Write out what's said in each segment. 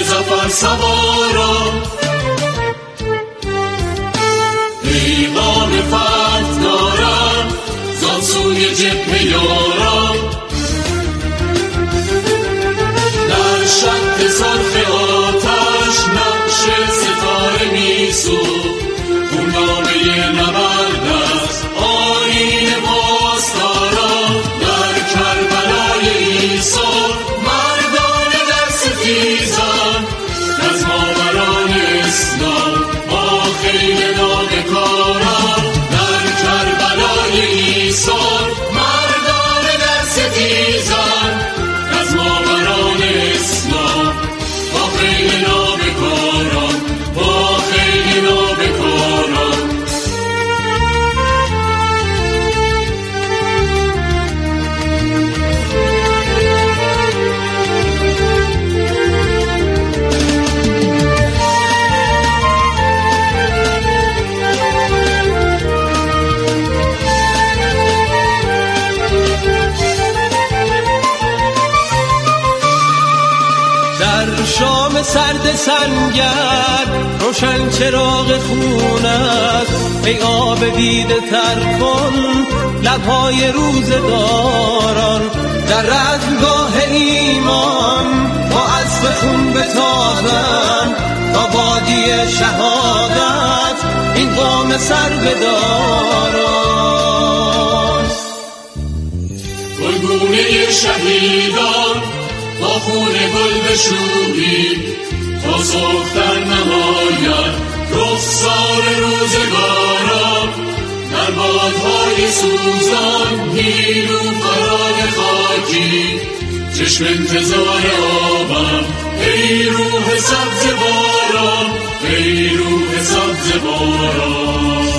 زفر سواران، پیغام فتح دارم زان سوی جبهه یاران. در شط سرخ آتش نقش ستاره میسوخت، اون نامه نبرد است آیین پاسداران. در کربلای عیسی مردان در ستیزان، از ماوران اسلام با خیل نابکاران. در کربلای عیسی مردان در ستیزان، از ماوران اسلام با خیل نابکاران، با خیل نابکاران. شام سرد سنگر روشن چراغ خون است، ای آب دیده تر کن لبهای روزگاران. در رزمگاه ایمان با اسب خون بتابند، تا وادی شهادت این قوم سر بداران. گلگونه شهیدان با خون گل بشویید، تا سختر نماید رخسار روزگاران. در بادهای سوزان نیلوفران خاکی، چشم انتظار آبم ای روح سبز باران، ای روح سبز باران.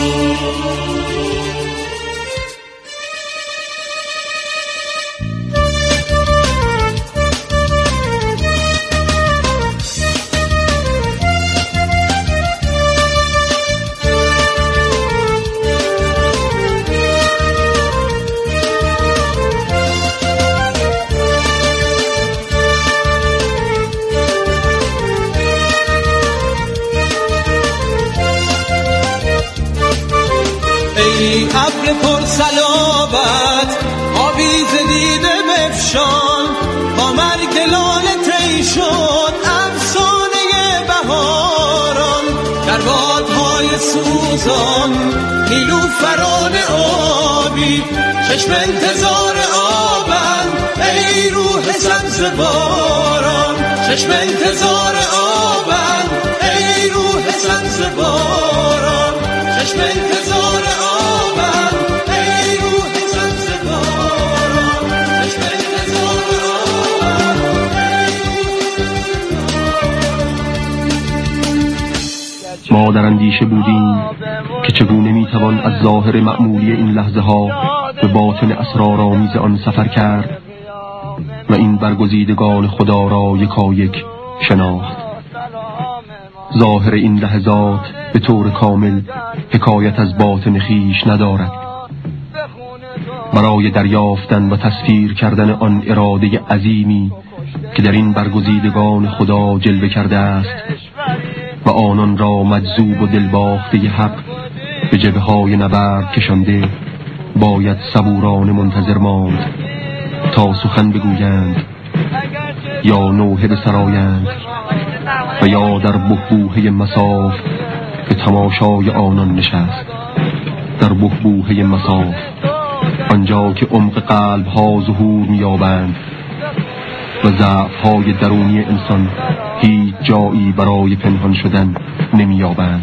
ای ابر پر صلابت آویز دیده بفشان، با مرگ لاله طی شد افسانه بهاران. در بادهای سوزان نیلوفران آبی، چشم انتظار آبند ای روح سبز باران. چشم انتظار آبند ای روح سبز باران. چشم انتظار آبند ای روح سبز باران. چشم انتظار آبند ای روح. ما در اندیشه بودیم که چگونه میتوان از ظاهر معمولی این لحظه ها به باطن اسرارآمیز آن سفر کرد و این برگزیدگان خدا را یکایک شناخت. ظاهر این لحظات به طور کامل حکایت از باطن خیش ندارد. برای دریافتن و تصویر کردن آن اراده عظیمی که در این برگزیدگان خدا جلوه کرده است و آنان را مجذوب و دلباخته حق به جبهه‌های نبرد کشانده، باید صبورانه منتظر ماند تا سخن بگویند یا نوحه بسرایند و یا در بحبوحه مصاف به تماشای آنان نشست. در بحبوحه مصاف، آنجا که عمق قلب ها ظهور می‌یابند و ضعف های درونی انسان هیچ جایی برای پنهان شدن نمی‌یابند.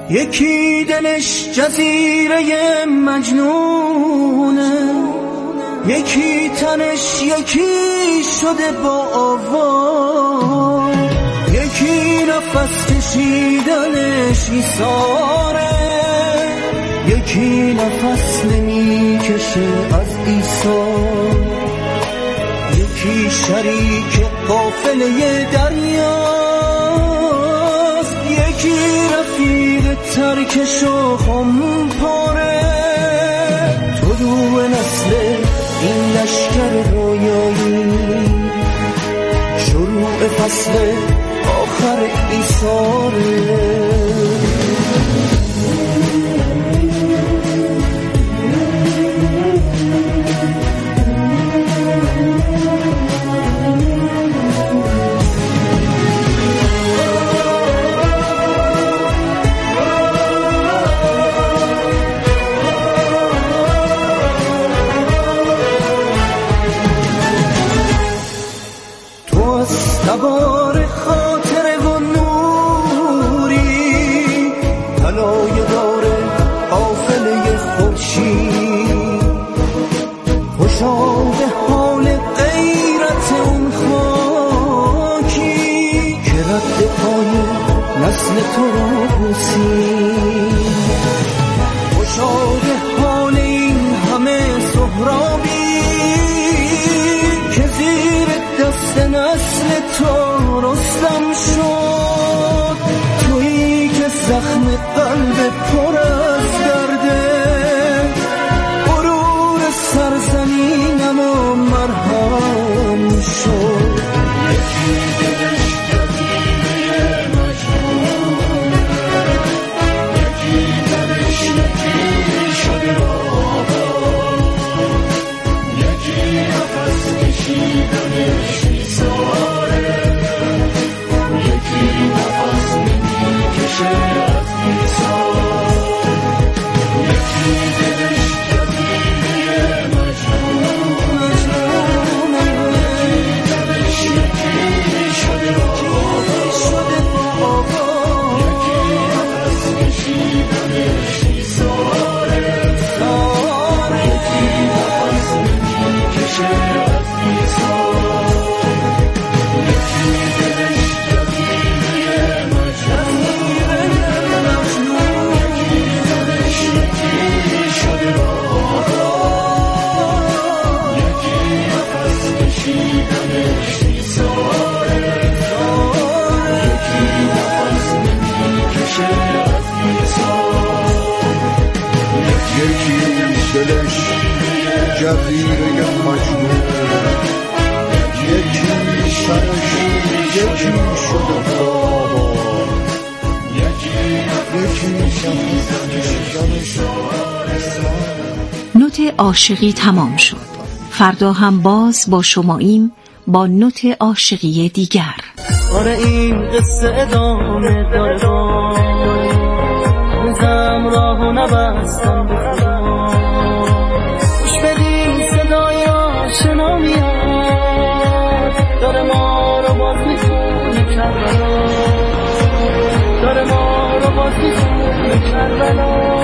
یکی دلش جزیره مجنونه، یکی تنش یکی شده با آوا، یکی نفس کشیدنش ایثاره، یکی نفس نمیکشه از ایثار، یکی شریک قافله دریاست، یکی رفیق ترکش و خمپاره. طلوع نسل این لشکر رویایی، شروع فصل آخر ایثاره. سوار خاطره و نوری، طلای داره قافله خورشید، خوشا به حال غیرت اون خاکی که رد پای نسل تو رو بوسید، خوشا به حال این همه سهرابی که زیر دست نسل تو رستم شد. تویی که زخم قلب پر از درده، غرور سرزمینم و مرهم شد. یکی دلش جزیره مجنونه، یکی دلش یکی شده بابا، یکی نفس کشیدنش ایثاره، یکی نفس نمیکشه از ایثار، یکی دلش جزیره مجنونه، یکی دلش یکی شده بابا، یکی نفس کشیدنش ایثاره، یکی نفس نمیکشه از ایثار، یکی دلش جزیره مجنونه، یکی دلش یکی شده بابا، یکی نفس کشیدنش ایثاره، یکی نفس نمیکشه از ایثار، یکی دلش جزیره مجنونه، یکی سرش یکی شده بابا، یکی شمزنش. نوت عاشقی تمام شد. فردا هم باز با شماییم با نوت عاشقی دیگر. آره این قصه ادامه داره، زم راهو نبستم به خدا، خوش بدین صدای آشنا میاد، داره ما رو باز میتونه کربلا، داره ما رو باز میتونه کربلا.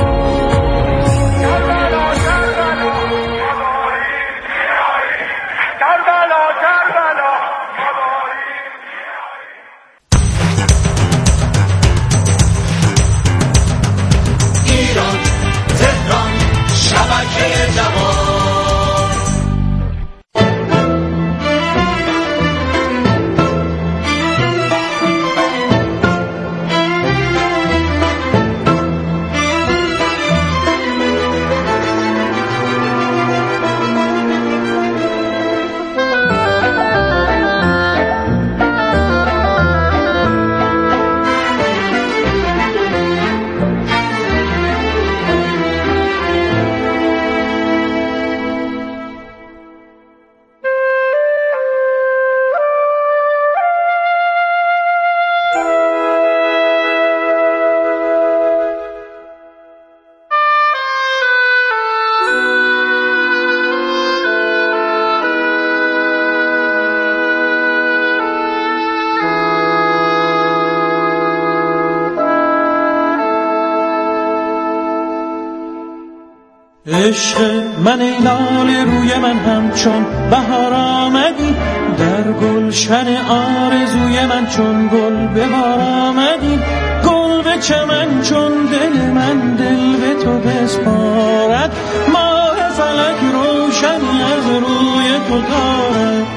عشق من ای لاله روی من همچون بهار آمدی، در گلشن آرزوی من چون گل به بار آمدی. گل به چمن چون دل من دل به تو بسپارد، ماه فلک روشنی از روی تو دارد.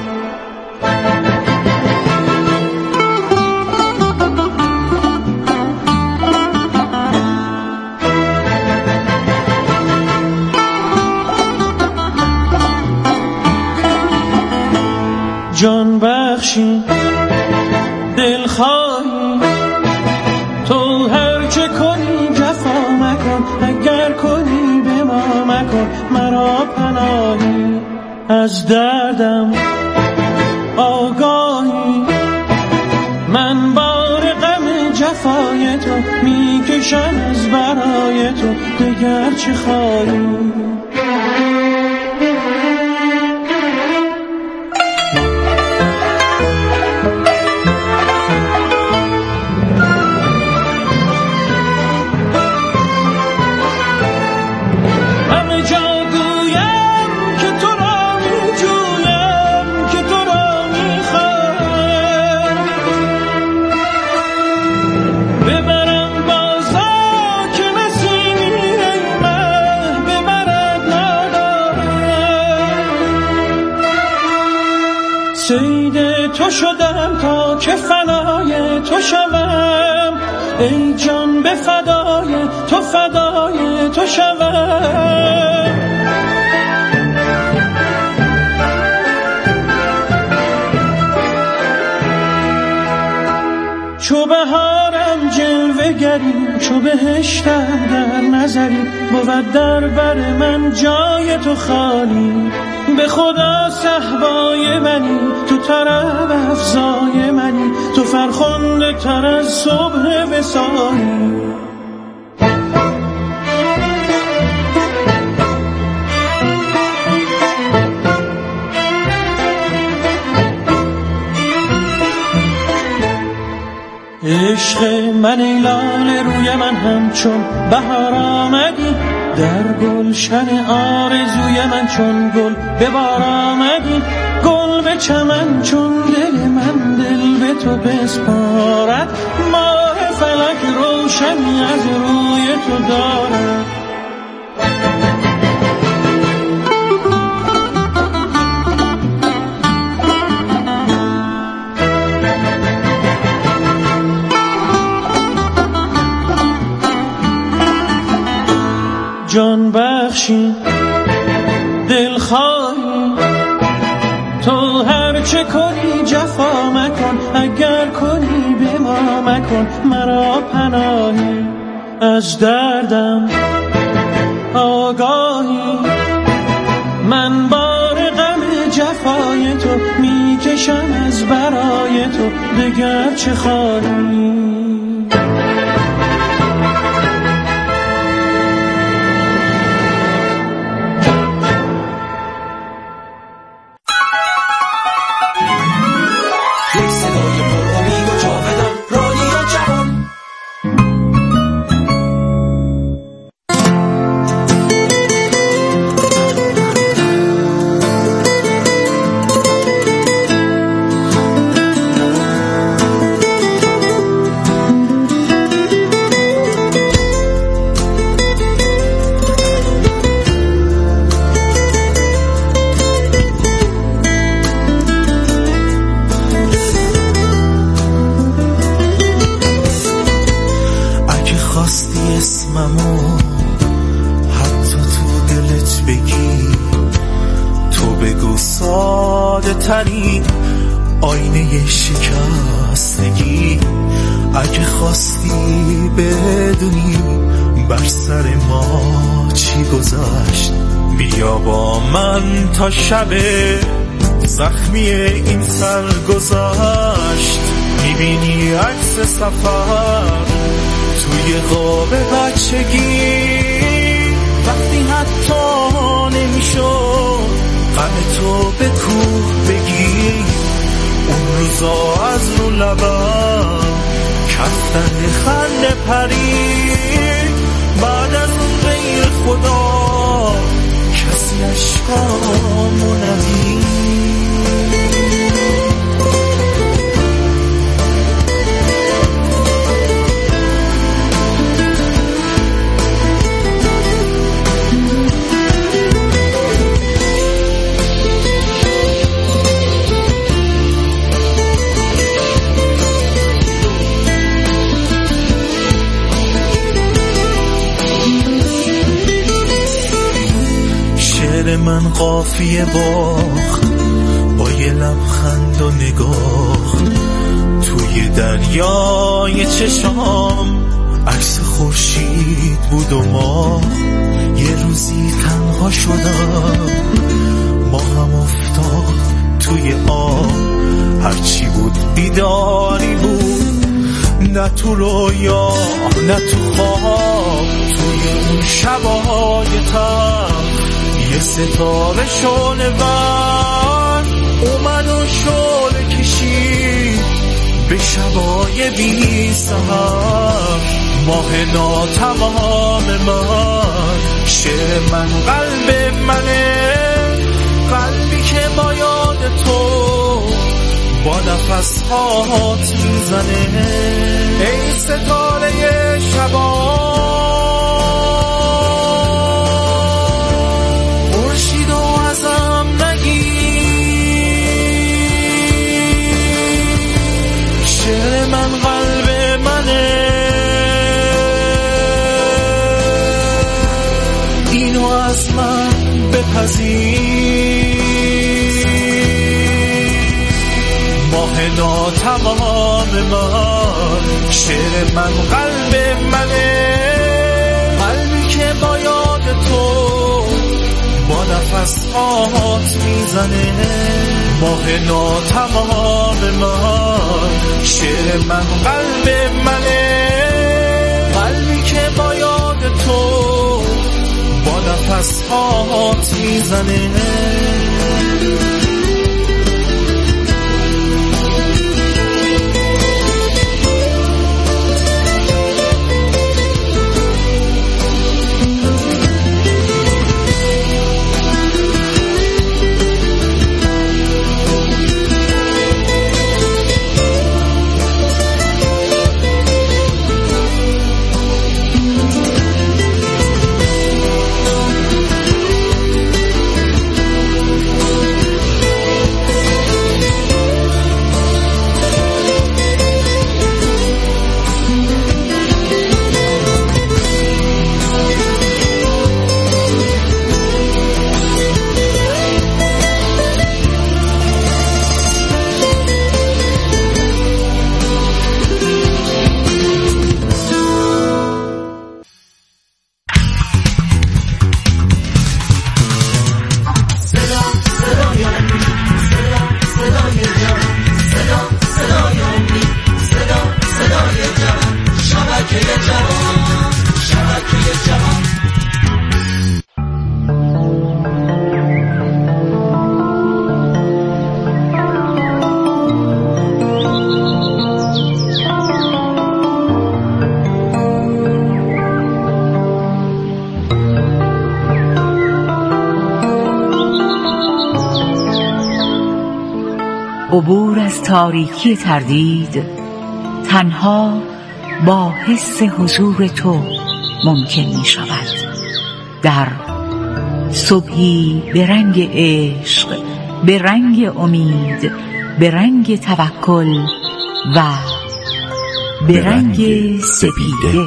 جان بخشی دلخواهی تو هرچه کنی جفا مکن، اگر کنی به ما مکن مرا پناهی. از دردم آگاهی من بار غم جفای تو میکشم از برای تو، دگر چه خواهی. سید تو شدم تا که فنای تو شوم، ای جان به فدای تو فدای تو شوم. چو بهارم جلوه گری، چو بهشتم در نظری، بود در بر من جای تو خالی. به خدا صحبای منی، تو طرب افزای منی، تو فرخنده تر از صبح وصالی. عشق من ای لاله روی من همچون بهار آمدی، در گلشن آرزوی من چون گل به بار آمدی. گل به چمن چون دل من دل به تو بسپارد، ماه فلک روشنی از روی تو دارد. جان بخشی دلخواهی تو هرچه کنی جفا مکن، اگر کنی به ما مکن مرا پناهی. از دردم آگاهی من بار غم جفای تو میکشم از برای تو، دگر چه خواهی. ترین آینه شکستگی، اگه خواستی بدونی بر سر ما چی گذشت، بیا با من تا شب زخمی این سر گذشت. میبینی عکس سفر توی خواب بچگی، وقتی حتی نمیشد غم تو به کوه بگی، اون روزا از رو لبم کفتن خنده پرید. بعد از اون غیر خدا دل من قافیه باخت با یه لبخند و نگاه، توی دریای چشام عکس خورشید بود و ما یه روزی تنها شدم، ما هم افتاد توی آب، هرچی بود بیداری بود، نه تو رویا نه تو خواب، توی اون شبای تر یه ستاره شعله ور اومد و شعله کشید به شبای بی سحر، ماه ناتمام من، شعر من قلب منه، قلبی که با یاد تو با نفس هات میزنه، ای ستاره شبا خورشید و ازم نگیر، شعر من قلب منه، اینو از من بپذیر، ماه ناتمام من، شعر من قلب منه، قلبی که با یاد تو با نفس هات میزنه، ماه ناتمام من، شعر من قلب منه، قلبی که با یاد تو با نفس هات میزنه. عبور از تاریکی تردید تنها با حس حضور تو ممکن می شود. در صبحی به رنگ عشق، به رنگ امید، به رنگ توکل و به رنگ سپیده.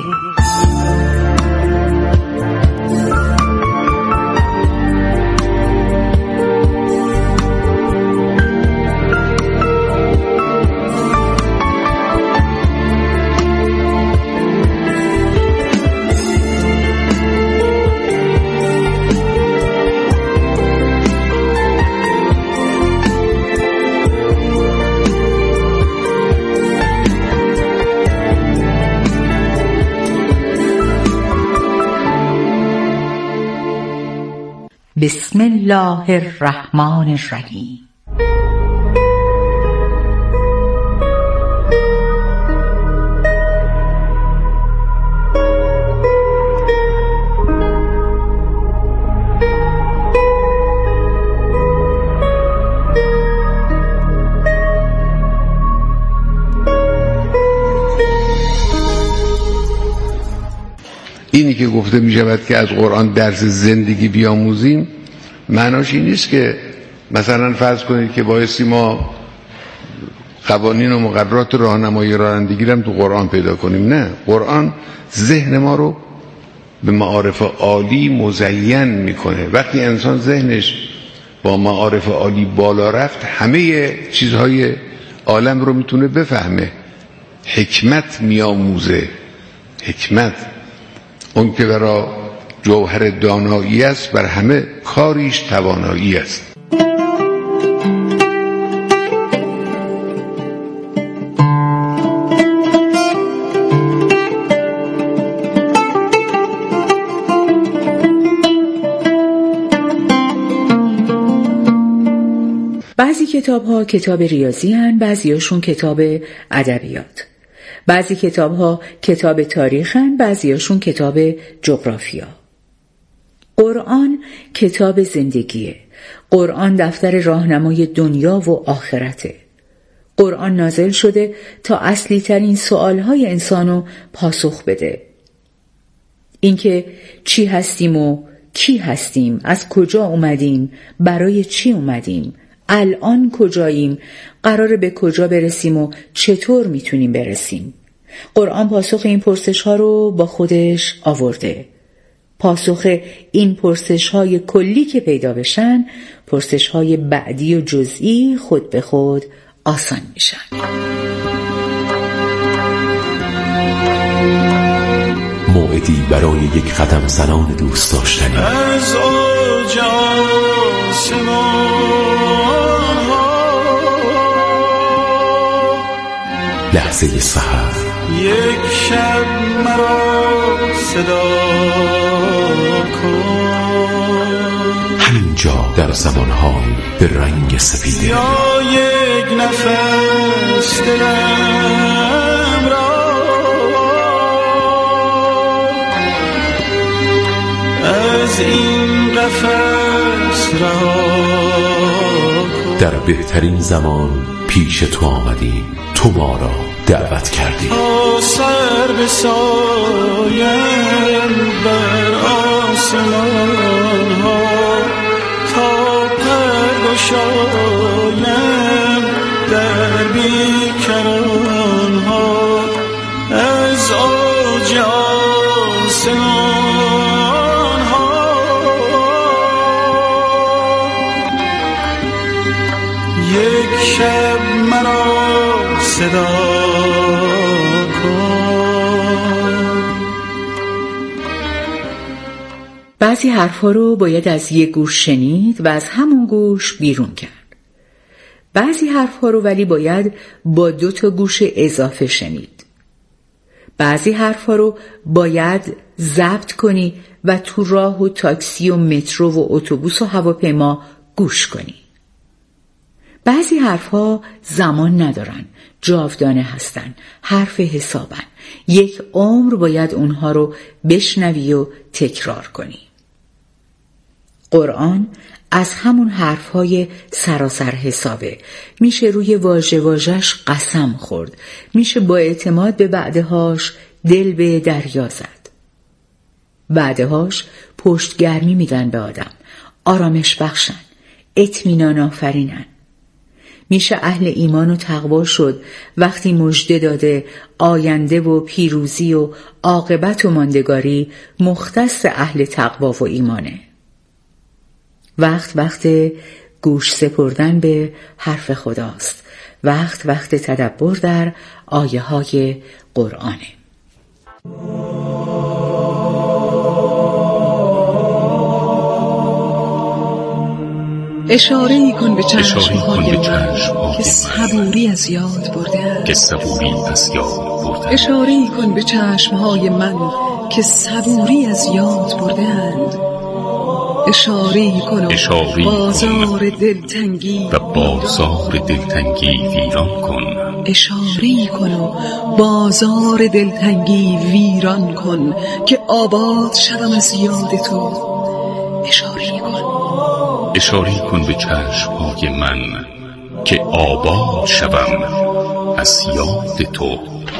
بسم الله الرحمن الرحیم. اینی که گفته می شود که از قرآن درس زندگی بیاموزیم، معناش این نیست که مثلا فرض کنید که بایستی ما قوانین و مقررات راهنمایی رانندگی رو تو قرآن پیدا کنیم. نه، قرآن ذهن ما رو به معارف عالی مزین میکنه. وقتی انسان ذهنش با معارف عالی بالا رفت همه چیزهای عالم رو میتونه بفهمه. حکمت میاموزه. حکمت اون که برای جوهر دانایی است بر همه کاریش توانایی است. بعضی کتاب‌ها کتاب ریاضی هن، بعضیاشون کتاب ادبیات. بعضی کتاب‌ها کتاب تاریخ هن، بعضیاشون کتاب جغرافیا. قرآن کتاب زندگیه. قرآن دفتر راهنمای دنیا و آخرته. قرآن نازل شده تا اصلی ترین سوالهای انسانو پاسخ بده. اینکه چی هستیم و کی هستیم، از کجا اومدیم، برای چی اومدیم، الان کجاییم، قراره به کجا برسیم و چطور میتونیم برسیم. قرآن پاسخ این پرسش ها رو با خودش آورده. پاسخ این پرسش های کلی که پیدا بشن، پرسش های بعدی و جزئی خود به خود آسان میشن. موعدی برای یک قدم زنان دوست داشتنی. از لحظه سحر یک شب مرا صدا کن. همینجا در زمانهای به رنگ سفیده یا یک نفس دلم را از این قفس رها کن. در بهترین زمان پیش تو آمدیم، تو ما را دعوت کردی. تا سر بسایم بر آسمان ها، تا پر گشایم در بیکران ها، از اوج آسمان ها یک شب مرا صدا کن. بعضی حرفا رو باید از یک گوش شنید و از همون گوش بیرون کرد. بعضی حرفا رو ولی باید با 2 گوش اضافه شنید. بعضی حرفا رو باید ضبط کنی و تو راه و تاکسی و مترو و اتوبوس و هواپیما گوش کنی. بعضی حرفها زمان ندارن، جاودانه هستن، حرف حسابن. یک عمر باید اونها رو بشنوی و تکرار کنی. قرآن از همون حرفهای سراسر حسابه. میشه روی واژه‌ش قسم خورد. میشه با اعتماد به بعدهاش دل به دریا زد. بعدهاش پشتگرمی میدن به آدم، آرامش بخشن، اطمینان آفرینن. میشه اهل ایمان و تقوا شد وقتی مژده داده آینده و پیروزی و عاقبت و ماندگاری مختص اهل تقوا و ایمانه. وقت گوش سپردن به حرف خداست. وقت تدبر در آیه های قرآنه. اشاره‌ای کن به چشم‌های من که صبوری از یاد برده. اشاره‌ای کن به چشم‌های من که صبوری از یاد برده‌اند. اشاره‌ای کن و بازار دلتنگی ویران کن. اشاره‌ای کن و بازار دلتنگی ویران کن که آباد شوم از یاد تو. اشاره‌ای کن. اشاره کن به چشم‌های من که آباد شوم از یاد تو.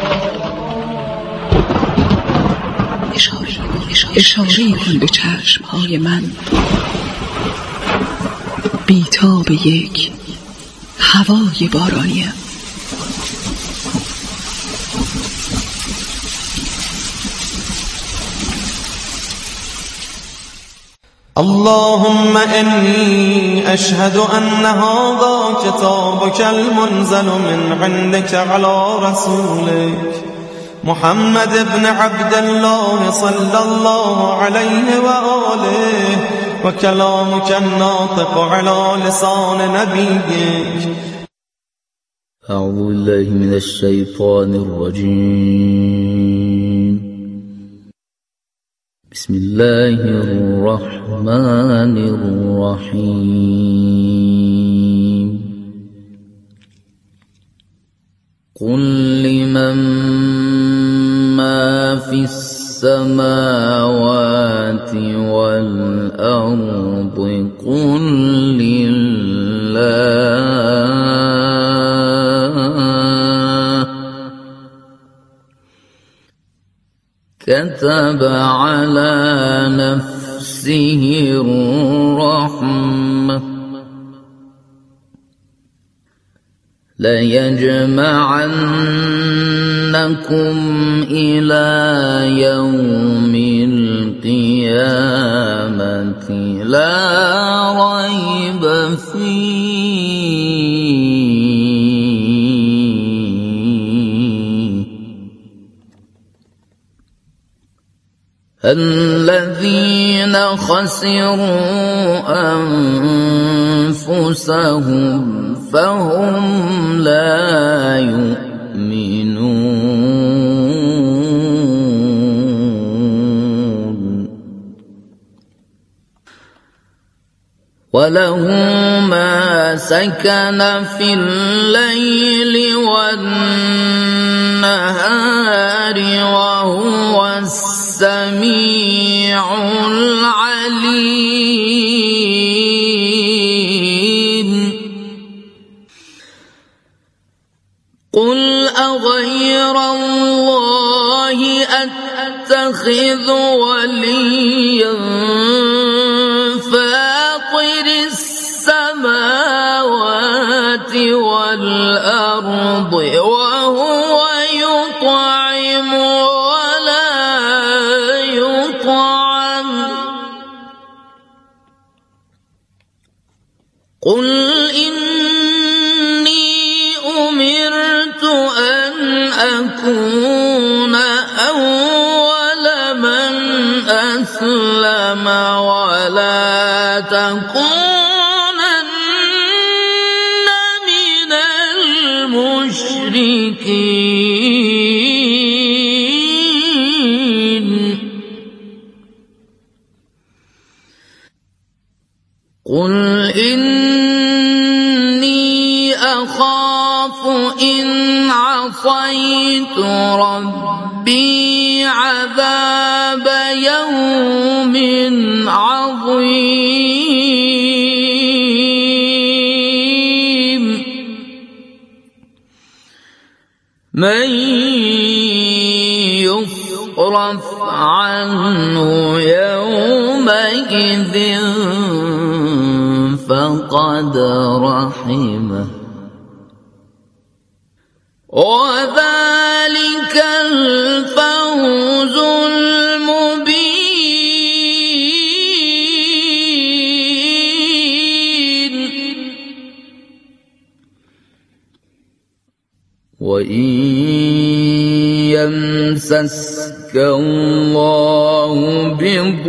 اشاره کن به چشم‌های من بی‌تاب یک هوای بارانیم. اللهم إني أشهد أن هذا كتابك المنزل من عندك على رسولك محمد بن عبد الله صلى الله عليه وآله وكلامك الناطق على لسان نبيك. أعوذ بالله من الشيطان الرجيم. بسم الله الرحمن الرحيم. قل لمن ما في السماوات والأرض قل لله كتب على نفسه الرحمة ليجمعنكم إلى يوم القيامة لا ريب فيه. الذين خسروا أنفسهم فهم لا يؤمنون. وله ما سكن في الليل والنهار وهو السميع العليم. قل أغير الله أتخذ وليا فاطر السماوات والأرض وهو يطعم ولا يطعم. قل أكون أول من أسلم ولا تكونن من المشركين. قل إني أخاف إن عصيت ربي عذاب يوم عظيم. من يصرف عنه يومئذ فقد رحمه وذلك الفوز المبين. وإن يمسسك الله بضر